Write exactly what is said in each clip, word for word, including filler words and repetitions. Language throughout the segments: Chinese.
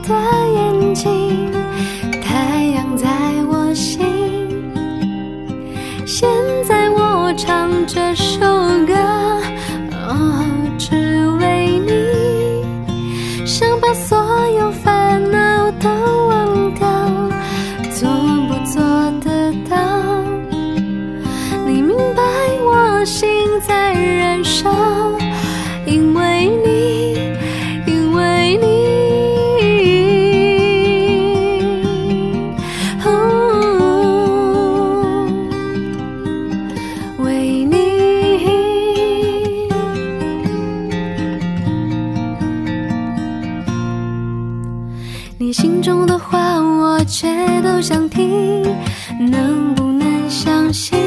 的眼睛，太阳在我心。现在我唱这首歌，哦，只为你，想把所有烦恼都忘掉，做不做得到？你明白我心在燃烧，因为你，因为你，哦，为你。你心中的话我却都想听，能不能相信？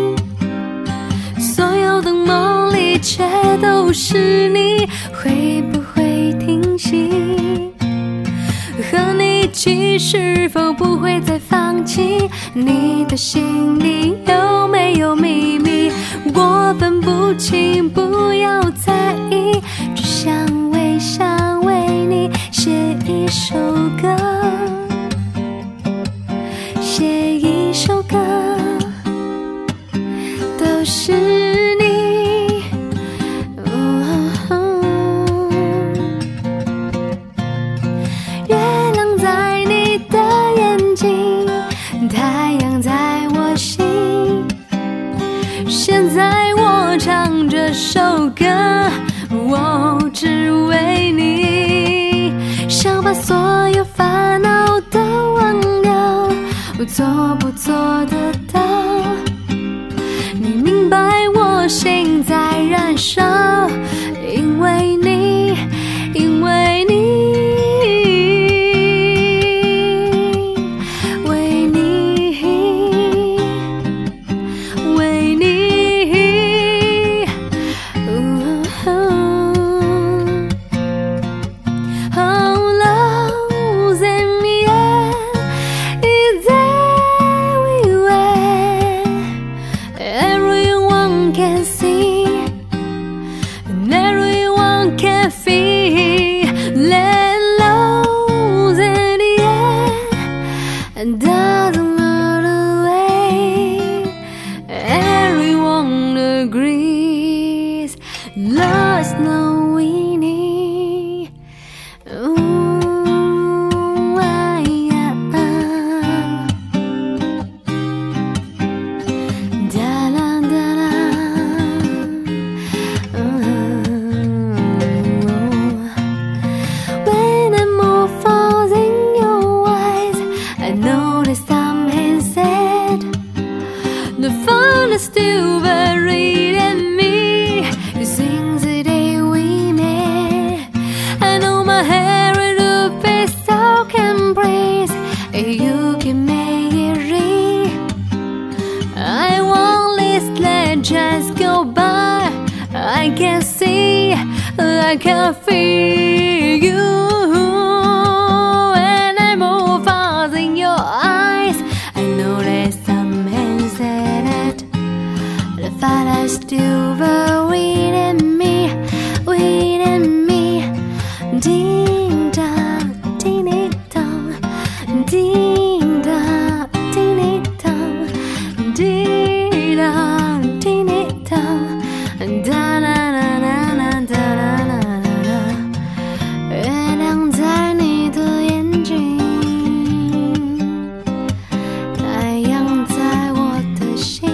所有的梦里却都是你，会不会听醒？和你一起是否不会再放弃？你的心里有没有秘密？我分不清，不要在意，只想为想为你写一首歌，写一首歌，都是你，哦，月亮在你的眼睛，太阳在我心。现在我唱这首歌，我只为你，想把所有烦恼都忘掉，做不做得到？你明白我心在燃烧，因为你，因为你，为你，为你，哦，Oh, love's in the air, it's everywhere. Everyone can see, and everyone can feel. Let love's in the air, and doesn't matter way. Everyone agrees, love's no winning. Ooh, ah, yeah, ah. Da-da, da-da. When a moon falls in your eyes, I notice something sad. The fun is still buried in me since the day we met. I know my hair and the face so can breathe. You can make it ring. I won't let just go by. I can see, I can feel you. When I move fast in your eyes, I know there's something sad. The fire is still buried in me, within me. Ding dong, ding ding dong, ding dong, ding ding dong, ding dong, ding ding dong, da da da da da da da da. 月亮在你的眼睛，太阳在我的心。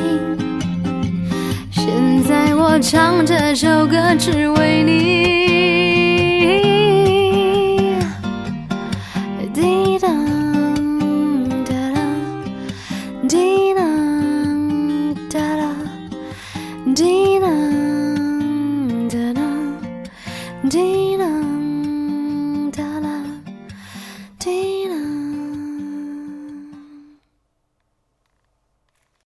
现在我唱这首歌只为你。滴答哒啦，滴答哒啦，滴。